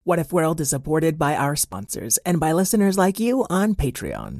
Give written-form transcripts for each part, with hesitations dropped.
What If World is supported by our sponsors and by listeners like you on Patreon.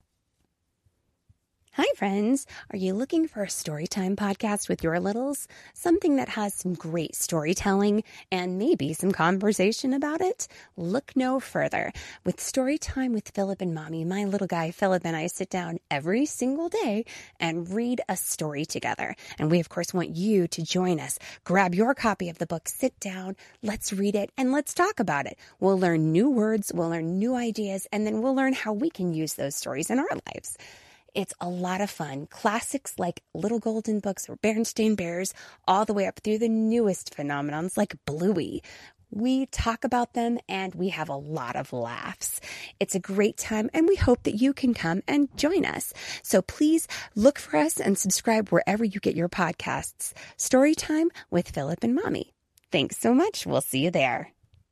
Hi, friends. Are you looking for a storytime podcast with your littles? Something that has some great storytelling and maybe some conversation about it? Look no further. With Storytime with Philip and Mommy, my little guy Philip and I sit down every single day and read a story together. And we, of course, want you to join us. Grab your copy of the book, sit down, let's read it, and let's talk about it. We'll learn new words, we'll learn new ideas, and then we'll learn how we can use those stories in our lives. It's a lot of fun. Classics like Little Golden Books or Berenstain Bears, all the way up through the newest phenomenons like Bluey. We talk about them and we have a lot of laughs. It's a great time and we hope that you can come and join us. So please look for us and subscribe wherever you get your podcasts. Storytime with Philip and Mommy. Thanks so much. We'll see you there.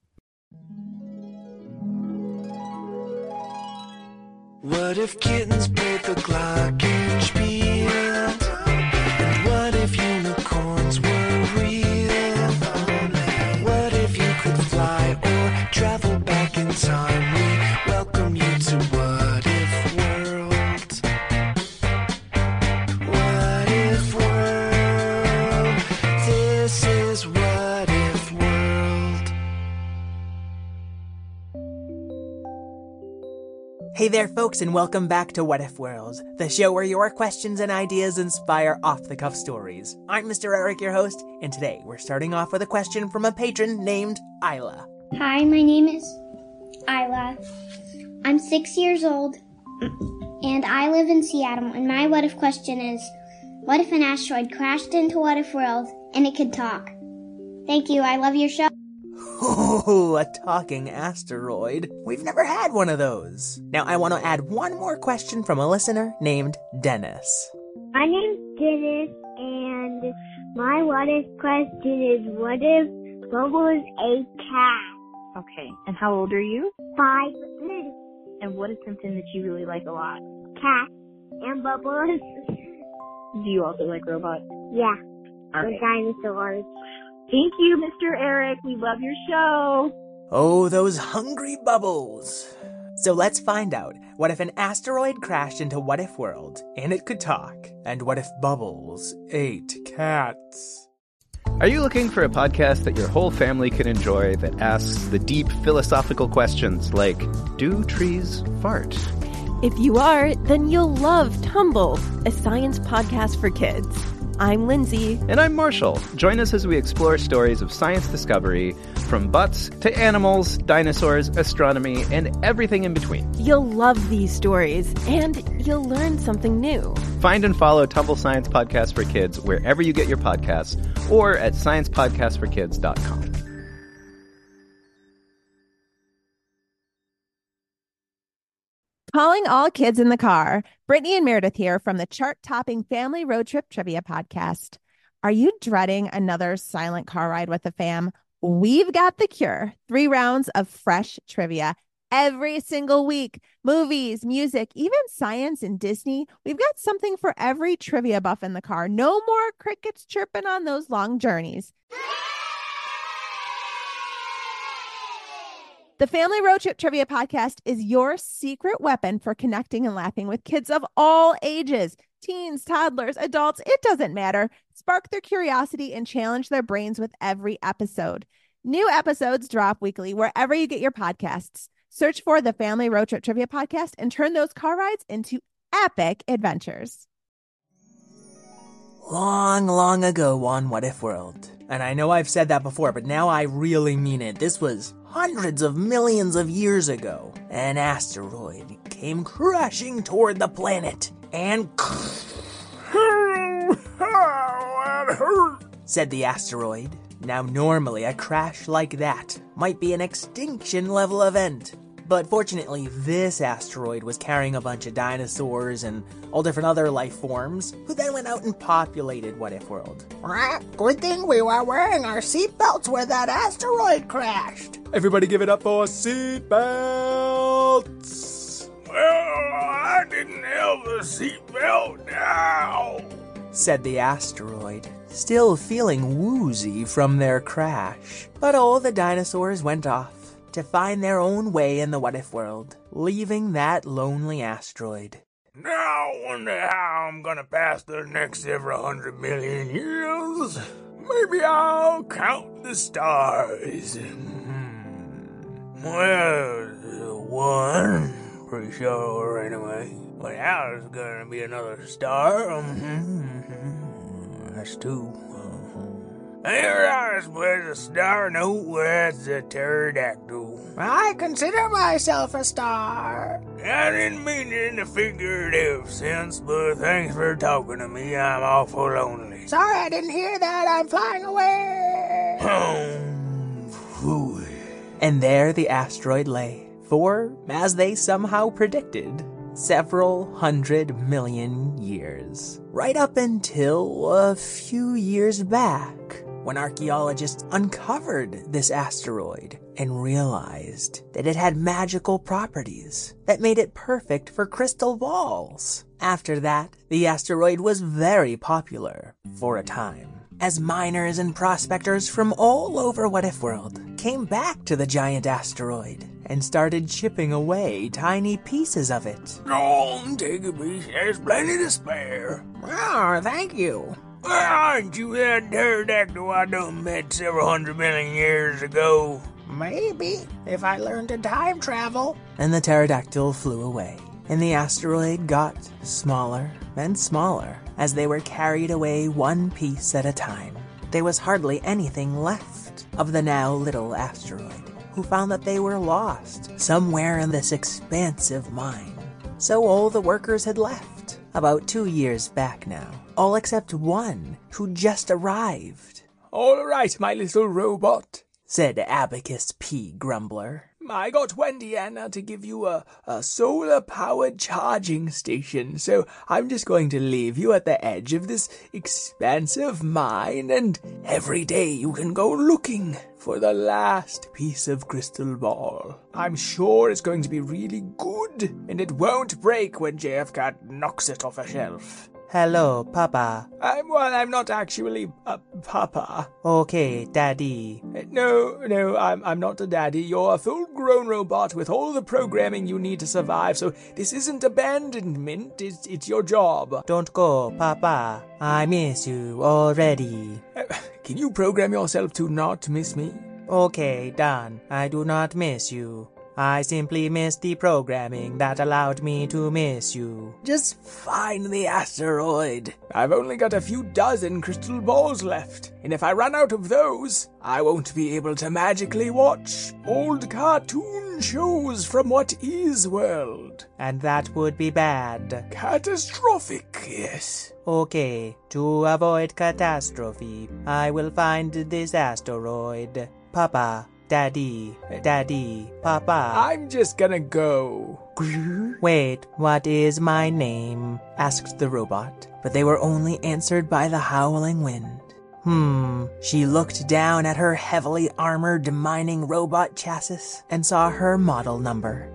What if kittens played the glockenspiel? And what if unicorns were real? What if you could fly or travel back in time? We welcome you to What If World. What If World? This is What If World. Hey there, folks, and welcome back to What If World, the show where your questions and ideas inspire off-the-cuff stories. I'm Mr. Eric, your host, and today we're starting off with a question from a patron named Isla. Hi, my name is Isla. I'm 6 years old, and I live in Seattle, and my what if question is, what if an asteroid crashed into What If World and it could talk? Thank you, I love your show. Oh, a talking asteroid. We've never had one of those. Now, I want to add one more question from a listener named Dennis. My name's Dennis, and my what if question is, what if Bubble is a cat? Okay, and how old are you? 5. And what is something that you really like a lot? Cat and Bubbles. Do you also like robots? Yeah, All the right. dinosaurs. Thank you, Mr. Eric. We love your show. Oh, those hungry bubbles. So let's find out. What if an asteroid crashed into What If World and it could talk? And what if Bubbles ate cats? Are you looking for a podcast that your whole family can enjoy that asks the deep philosophical questions like, do trees fart? If you are, then you'll love Tumble, a science podcast for kids. I'm Lindsay. And I'm Marshall. Join us as we explore stories of science discovery, from butts to animals, dinosaurs, astronomy, and everything in between. You'll love these stories, and you'll learn something new. Find and follow Tumble Science Podcast for Kids wherever you get your podcasts, or at sciencepodcastforkids.com. Calling all kids in the car. Brittany and Meredith here from the chart-topping Family Road Trip Trivia Podcast. Are you dreading another silent car ride with the fam? We've got the cure. 3 rounds of fresh trivia every single week. Movies, music, even science and Disney. We've got something for every trivia buff in the car. No more crickets chirping on those long journeys. The Family Road Trip Trivia Podcast is your secret weapon for connecting and laughing with kids of all ages. Teens, toddlers, adults, it doesn't matter. Spark their curiosity and challenge their brains with every episode. New episodes drop weekly wherever you get your podcasts. Search for the Family Road Trip Trivia Podcast and turn those car rides into epic adventures. Long, long ago on What If World. And I know I've said that before, but now I really mean it. This was hundreds of millions of years ago. An asteroid came crashing toward the planet. And that hurt, said the asteroid. Now, normally a crash like that might be an extinction level event. But fortunately, this asteroid was carrying a bunch of dinosaurs and all different other life forms, who then went out and populated What If World. Good thing we were wearing our seatbelts where that asteroid crashed. Everybody give it up for seatbelts. Well, I didn't have the seatbelt now, said the asteroid, still feeling woozy from their crash. But all the dinosaurs went off. to find their own way in the what-if world, leaving that lonely asteroid. Now I wonder how I'm gonna pass the next several 100 million years. Maybe I'll count the stars. Well, one, pretty sure anyway. Well, now there's gonna be another star. That's two. Here I spread a star note, that's a pterodactyl. I consider myself a star. I didn't mean it in a figurative sense, but thanks for talking to me. I'm awful lonely. Sorry, I didn't hear that. I'm flying away. And there the asteroid lay. For, as they somehow predicted, several 100 million years. Right up until a few years back, when archaeologists uncovered this asteroid and realized that it had magical properties that made it perfect for crystal balls. After that, the asteroid was very popular for a time, as miners and prospectors from all over What-If World came back to the giant asteroid and started chipping away tiny pieces of it. Go on, take a piece. There's plenty to spare. Oh, thank you. Well, aren't you that pterodactyl I done met several 100 million years ago? Maybe, if I learned to time travel. And the pterodactyl flew away, and the asteroid got smaller and smaller as they were carried away one piece at a time. There was hardly anything left of the now little asteroid, who found that they were lost somewhere in this expansive mine. So all the workers had left, about 2 years back now, all except one who just arrived. All right, my little robot, said Abacus P. Grumbler. I got Wendy Anna to give you a solar-powered charging station, so I'm just going to leave you at the edge of this expansive mine, and every day you can go looking for the last piece of crystal ball. I'm sure it's going to be really good, and it won't break when JFK knocks it off a shelf. Hello, Papa. I'm not actually Papa. Okay, Daddy. No, I'm not a daddy. You're a full-grown robot with all the programming you need to survive, so this isn't abandonment, it's your job. Don't go, Papa. I miss you already. Can you program yourself to not miss me? Okay, done. I do not miss you. I simply missed the programming that allowed me to miss you. Just find the asteroid. I've only got a few dozen crystal balls left, and if I run out of those, I won't be able to magically watch old cartoon shows from What Is World. And that would be bad. Catastrophic, yes. Okay, to avoid catastrophe, I will find this asteroid. Papa. Daddy, Papa. I'm just gonna go. Wait, what is my name? Asked the robot, but they were only answered by the howling wind. She looked down at her heavily armored mining robot chassis and saw her model number,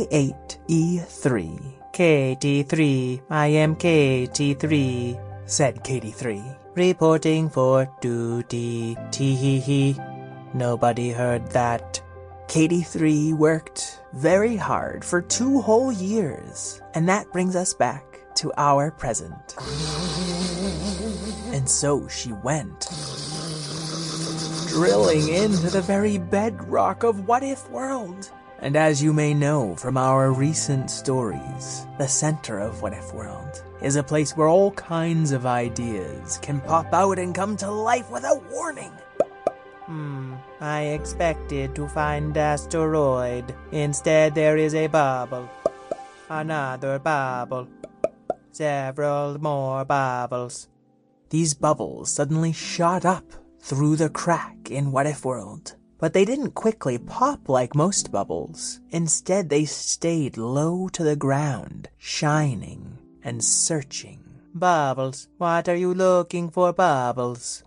K8E3. KT3, I am KT3, said KT3. Reporting for duty, tee-hee-hee. Nobody heard that. KT3 worked very hard for 2 whole years, and that brings us back to our present. And so she went, drilling into the very bedrock of What-If World. And as you may know from our recent stories, the center of What-If World is a place where all kinds of ideas can pop out and come to life without warning. I expected to find asteroid. Instead, there is a bubble. Another bubble. Several more bubbles. These bubbles suddenly shot up through the crack in What-If World. But they didn't quickly pop like most bubbles. Instead, they stayed low to the ground, shining and searching. Bubbles, what are you looking for, Bubbles?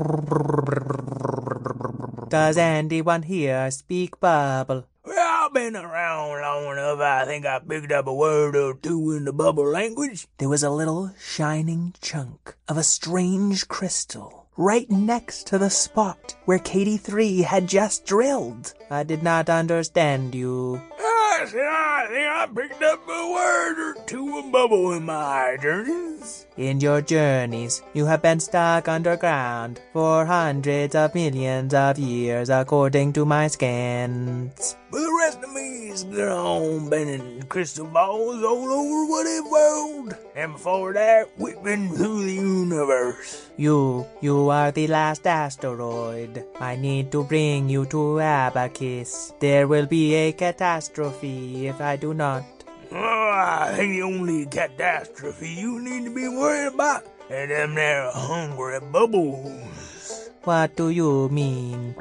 Does anyone here speak Bubble? Well, I've been around long enough. I think I picked up a word or two in the bubble language. There was a little shining chunk of a strange crystal right next to the spot where Katie 3 had just drilled. I did not understand you. I said I think I picked up a word or two of bubble in my journeys. In your journeys, you have been stuck underground for hundreds of millions of years, according to my scans. But the rest of me's gone been in crystal balls all over what if world. And before that, we've been through the universe. You are the last asteroid. I need to bring you to Abacus. There will be a catastrophe if I do not. Oh, I think the only catastrophe you need to be worried about is them there hungry bubbles. What do you mean?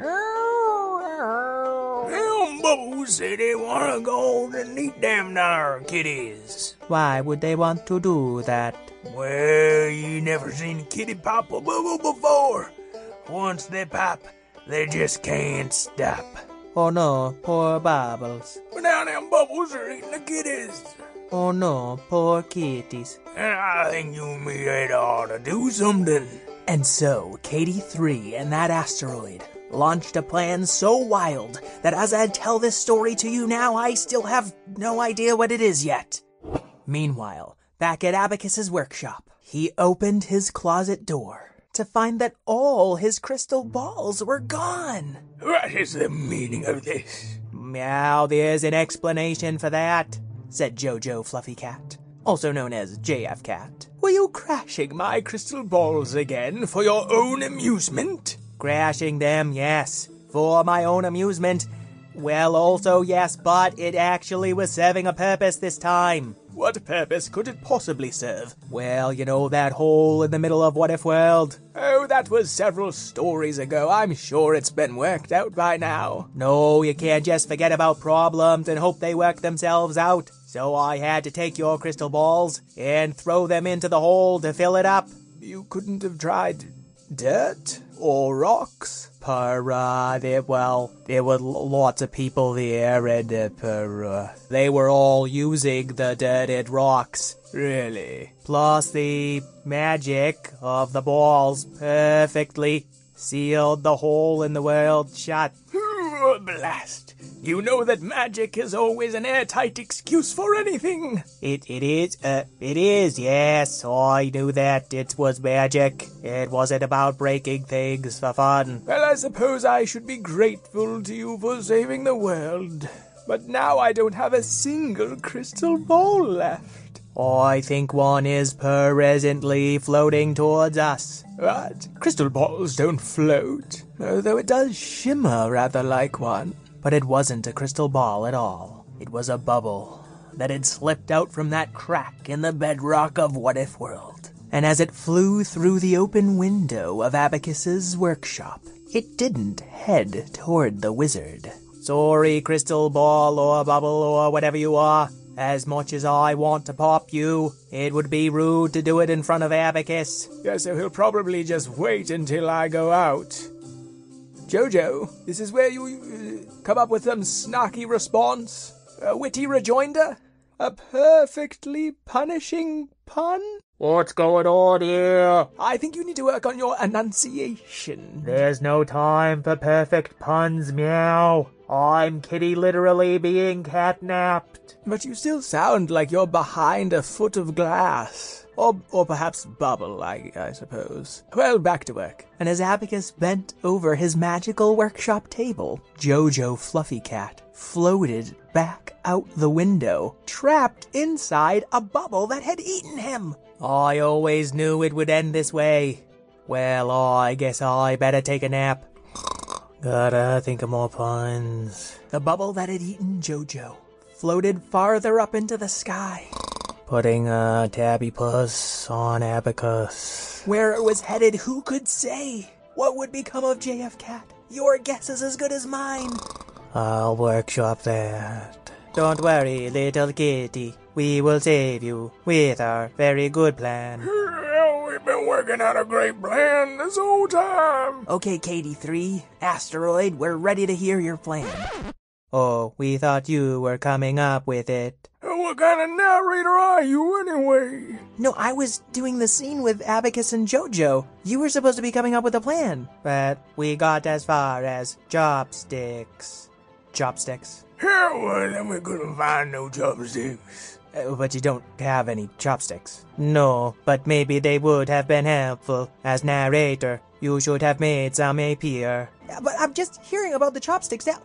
Them bubbles say they want to go and eat them there kitties. Why would they want to do that? Well, you never seen a kitty pop a bubble before. Once they pop, they just can't stop. Oh no, poor Bubbles. But now them bubbles are eating the kitties. Oh no, poor kitties. And I think you and me ought to do something. And so, Katie 3 and that asteroid launched a plan so wild that as I tell this story to you now, I still have no idea what it is yet. Meanwhile, back at Abacus's workshop, he opened his closet door to find that all his crystal balls were gone. What is the meaning of this? Meow, there's an explanation for that, said Jojo Fluffy Cat, also known as JF Cat. Were you crashing my crystal balls again for your own amusement? Crashing them, yes, for my own amusement. Well, also yes, but it actually was serving a purpose this time. What purpose could it possibly serve? Well, you know that hole in the middle of What If World? Oh, that was several stories ago. I'm sure it's been worked out by now. No, you can't just forget about problems and hope they work themselves out. So I had to take your crystal balls and throw them into the hole to fill it up. You couldn't have tried dirt or rocks? There were lots of people there, and they were all using the dirt and rocks. Really? Plus the magic of the balls perfectly sealed the hole in the world shut. Blast! You know that magic is always an airtight excuse for anything. It is, yes, I knew that. It was magic. It wasn't about breaking things for fun. Well, I suppose I should be grateful to you for saving the world. But now I don't have a single crystal ball left. I think one is presently floating towards us. What? Crystal balls don't float, although it does shimmer rather like one. But it wasn't a crystal ball at all. It was a bubble that had slipped out from that crack in the bedrock of What If World. And as it flew through the open window of Abacus's workshop, it didn't head toward the wizard. Sorry, crystal ball or bubble or whatever you are. As much as I want to pop you, it would be rude to do it in front of Abacus. Yeah, so he'll probably just wait until I go out. Jojo, this is where you come up with some snarky response? A witty rejoinder? A perfectly punishing pun? What's going on here? I think you need to work on your enunciation. There's no time for perfect puns, meow. I'm Kitty literally being catnapped. But you still sound like you're behind a foot of glass. Or perhaps bubble, I suppose. Well, back to work. And as Abacus bent over his magical workshop table, Jojo Fluffy Cat floated back out the window, trapped inside a bubble that had eaten him. I always knew it would end this way. Well, I guess I better take a nap. Gotta think of more puns. The bubble that had eaten Jojo floated farther up into the sky, putting a tabby puss on Abacus. Where it was headed, who could say? What would become of JF Cat? Your guess is as good as mine. I'll workshop that. Don't worry, little kitty. We will save you with our very good plan. We've been working out a great plan this whole time. Okay, Katie 3, Asteroid, we're ready to hear your plan. Oh, we thought you were coming up with it. what kind of narrator are you anyway? No, I was doing the scene with Abacus and Jojo. You were supposed to be coming up with a plan. But we got as far as chopsticks. Chopsticks? Yeah, well, then we couldn't find no chopsticks. But you don't have any chopsticks. No, but maybe they would have been helpful. As narrator, you should have made some appear. Yeah, but I'm just hearing about the chopsticks now.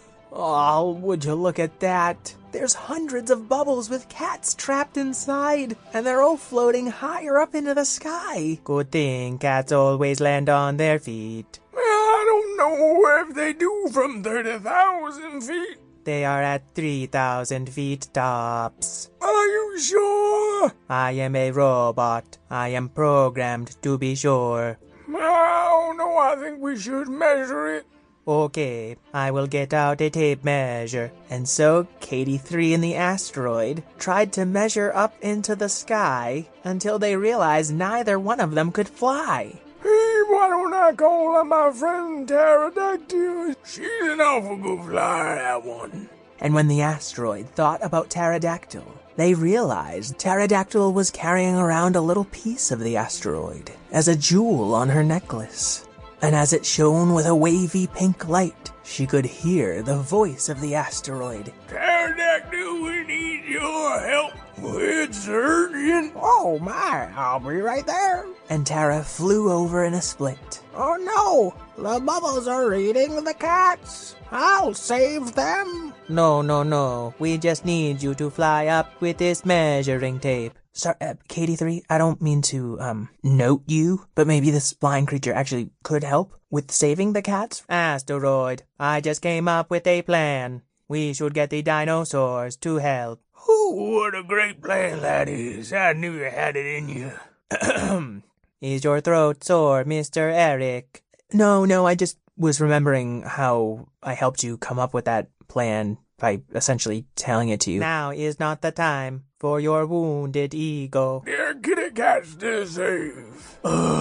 Oh, would you look at that? There's hundreds of bubbles with cats trapped inside, and they're all floating higher up into the sky. Good thing cats always land on their feet. I don't know if they do from 30,000 feet. They are at 3,000 feet tops. Are you sure? I am a robot. I am programmed to be sure. I don't know. I think we should measure it. Okay, I will get out a tape measure. And so, Katie 3 and the asteroid tried to measure up into the sky until they realized neither one of them could fly. Hey, why don't I call on my friend Pterodactyl? She's an awful good flyer, that one. And when the asteroid thought about Pterodactyl, they realized Pterodactyl was carrying around a little piece of the asteroid as a jewel on her necklace. And as it shone with a wavy pink light, she could hear the voice of the asteroid. Pterodactyl, we need your help. It's urgent. Oh my, I'll be right there. And Tara flew over in a split. Oh no, the bubbles are eating the cats. I'll save them. No. We just need you to fly up with this measuring tape. Sorry, Katie 3, I don't mean to, note you, but maybe this flying creature actually could help with saving the cats? Asteroid, I just came up with a plan. We should get the dinosaurs to help. What a great plan that is. I knew you had it in you. Is your throat sore, Mr. Eric? No, I just was remembering how I helped you come up with that plan by essentially telling it to you. Now is not the time for your wounded ego. There are kitty cats to save.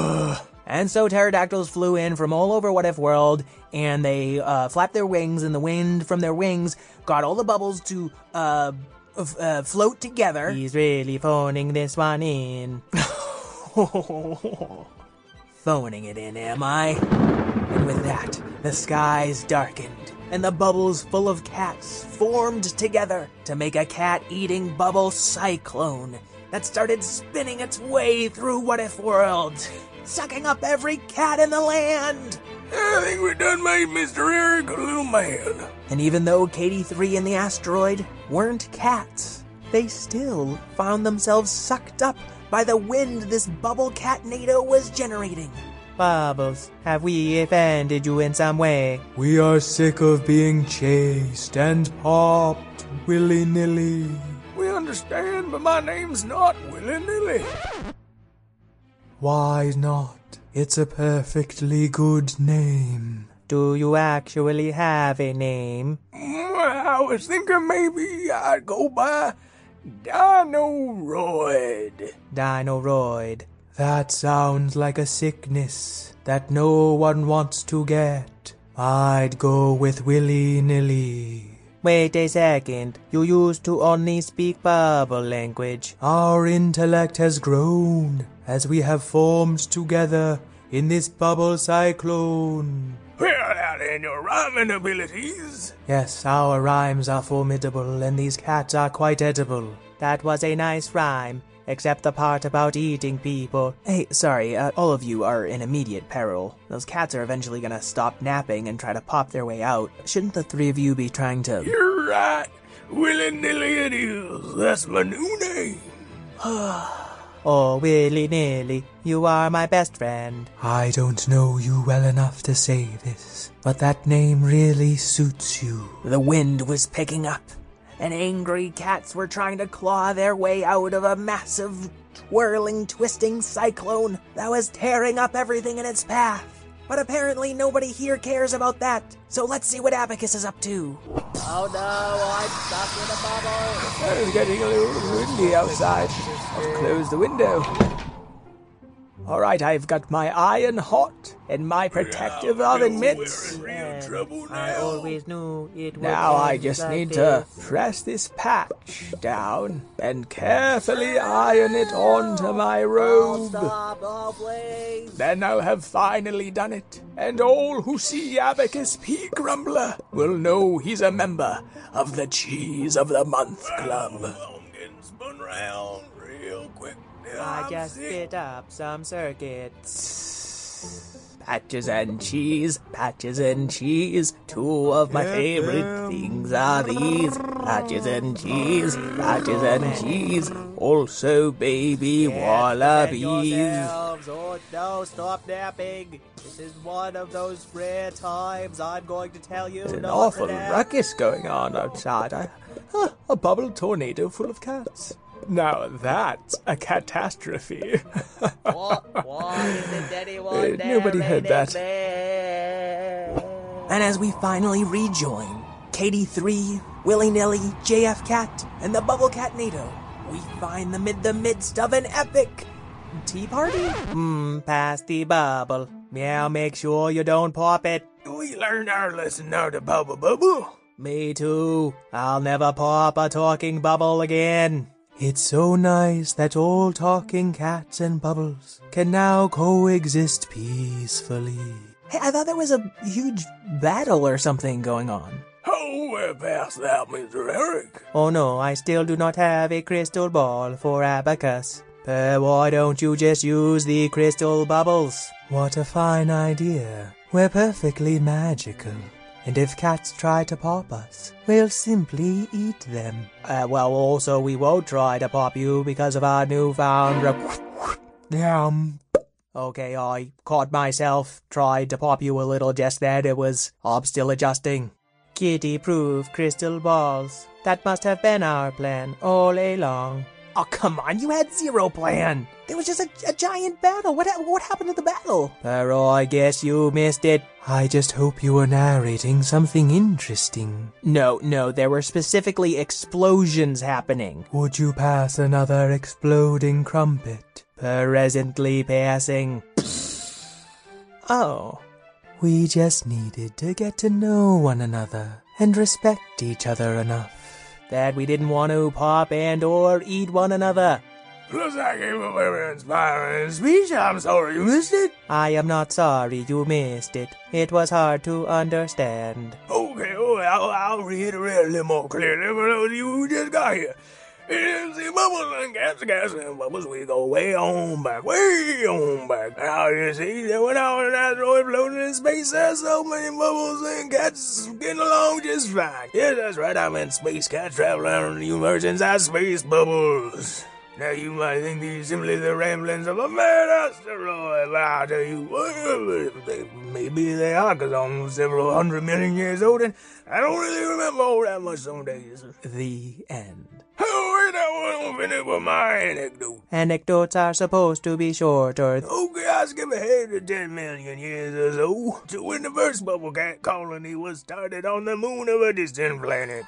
And so pterodactyls flew in from all over What If World, and they flapped their wings, and the wind from their wings got all the bubbles to float together. He's really phoning this one in. Phoning it in, am I? And with that, the skies darkened, and the bubbles full of cats formed together to make a cat-eating bubble cyclone that started spinning its way through What If World, sucking up every cat in the land. I think we done made Mr. Eric a little mad. And even though Katie 3 and the asteroid weren't cats, they still found themselves sucked up by the wind this bubble cat-nado was generating. Bubbles, have we offended you in some way? We are sick of being chased and popped willy-nilly. We understand, but my name's not willy-nilly. Why not? It's a perfectly good name. Do you actually have a name? I was thinking maybe I'd go by Dinoroid. Dinoroid. That sounds like a sickness that no one wants to get. I'd go with willy-nilly. Wait a second. You used to only speak bubble language. Our intellect has grown as we have formed together in this bubble cyclone. Well, now then, your rhyming abilities. Yes, our rhymes are formidable, and these cats are quite edible. That was a nice rhyme, except the part about eating people. Hey, sorry, all of you are in immediate peril. Those cats are eventually gonna stop napping and try to pop their way out. Shouldn't the three of you be trying to... You're right. Willy-nilly it is. That's my new name. Oh, willy-nilly, you are my best friend. I don't know you well enough to say this, but that name really suits you. The wind was picking up, and angry cats were trying to claw their way out of a massive, twirling, twisting cyclone that was tearing up everything in its path. But apparently nobody here cares about that, so let's see what Abacus is up to. Oh no, I'm stuck in a bubble. It's getting a little windy outside. I'll close the window. All right, I've got my iron hot and my protective oven mitts. I always knew it would Now I end just like need this. to press this patch down and carefully iron it onto my robe. Then I'll have finally done it, and all who see Abacus P. Grumbler will know he's a member of the Cheese of the Month Club. I just spit up some circuits. Patches and cheese, two of my favorite things are these. Patches and cheese, also baby wallabies. Oh no, stop napping. This is one of those rare times I'm going to tell you There's an not awful to nap. ruckus going on outside. A bubble tornado full of cats. Now that's a catastrophe. Why isn't anyone Nobody heard that. And as we finally rejoin Katie 3, Willy Nilly, JF Cat, and the Bubble Cat NATO, we find them in the midst of an epic tea party? Pass the bubble. Meow, make sure you don't pop it. We learned our lesson now to bubble. Me too. I'll never pop a talking bubble again. It's so nice that all talking cats and bubbles can now coexist peacefully. Hey, I thought there was a huge battle or something going on. Oh, pass that, Mr. Eric. Oh no, I still do not have a crystal ball for Abacus. Why don't you just use the crystal bubbles? What a fine idea. We're perfectly magical. And if cats try to pop us, we'll simply eat them. Well, also, we won't try to pop you because of our newfound... Okay, I caught myself. Tried to pop you a little just then. I'm still adjusting. Kitty-proof crystal balls. That must have been our plan all along. Oh, come on, you had zero plan. There was just a giant battle. What happened to the battle? I guess you missed it. I just hope you were narrating something interesting. No, there were specifically explosions happening. Would you pass another exploding crumpet? Presently passing. Oh. We just needed to get to know one another and respect each other enough that we didn't want to pop and or eat one another. Plus, I gave a very inspiring speech. I'm sorry you missed it. I am not sorry you missed it. It was hard to understand. Okay, I'll reiterate a little more clearly for those of you who just got here. See, bubbles and cats and bubbles, we go way on back. Now, you see, that when I was an asteroid floating in space, there's so many bubbles and cats getting along just fine. Yes, that's right, I'm in space cat traveling around the universe inside space bubbles. Now, you might think these simply the ramblings of a mad asteroid, but I'll tell you what, maybe they are, because I'm several 100 million years old, and I don't really remember all that much some days. The end. Oh, wait, I won't finish with my anecdote. Anecdotes are supposed to be shorter. Okay, I'll skip ahead to 10 million years or so, to when the first bubble cat colony was started on the moon of a distant planet.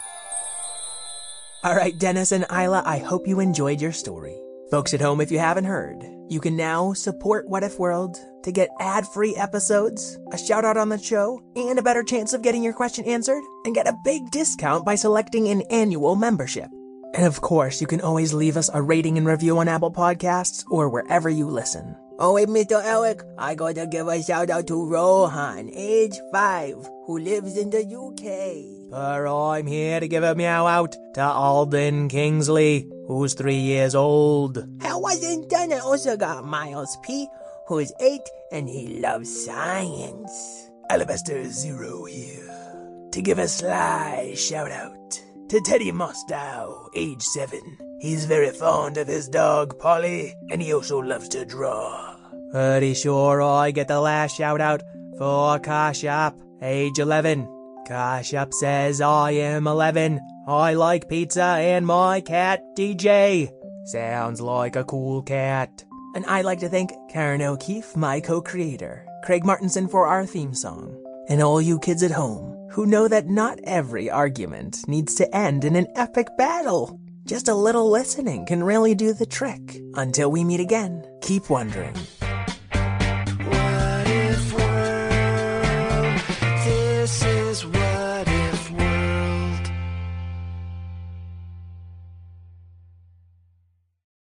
Alright, Dennis and Isla, I hope you enjoyed your story. Folks at home, if you haven't heard, you can now support What If World to get ad-free episodes, a shout-out on the show, and a better chance of getting your question answered, and get a big discount by selecting an annual membership. And of course, you can always leave us a rating and review on Apple Podcasts or wherever you listen. Oh, wait, Mr. Eric, I gotta give a shout-out to Rohan, age 5, who lives in the UK. I'm here to give a meow-out to Alden Kingsley, who's 3 years old. I wasn't done. I also got Miles P., who's 8, and he loves science. Alabaster Zero here, to give a sly shout-out to Teddy Mostow, age 7. He's very fond of his dog, Polly, and he also loves to draw. Pretty sure I get the last shout-out for Kashyap, age 11. Kashyap says I am 11. I like pizza and my cat, DJ. Sounds like a cool cat. And I'd like to thank Karen O'Keefe, my co-creator, Craig Martinson for our theme song, and all you kids at home who know that not every argument needs to end in an epic battle. Just a little listening can really do the trick. Until we meet again, keep wondering.